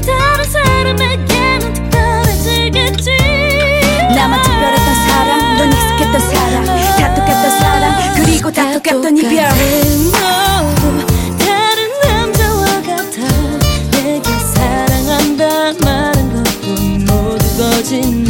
다른 사람에게는 특별해지겠지. 나만 특별했던 사랑, 넌 익숙했던 사랑, 다 똑같던 사랑, 그리고 다 똑같던 이별. 너도 다른 남자와 같아. 내게 사랑한다 말한 것도 모두 거짓말.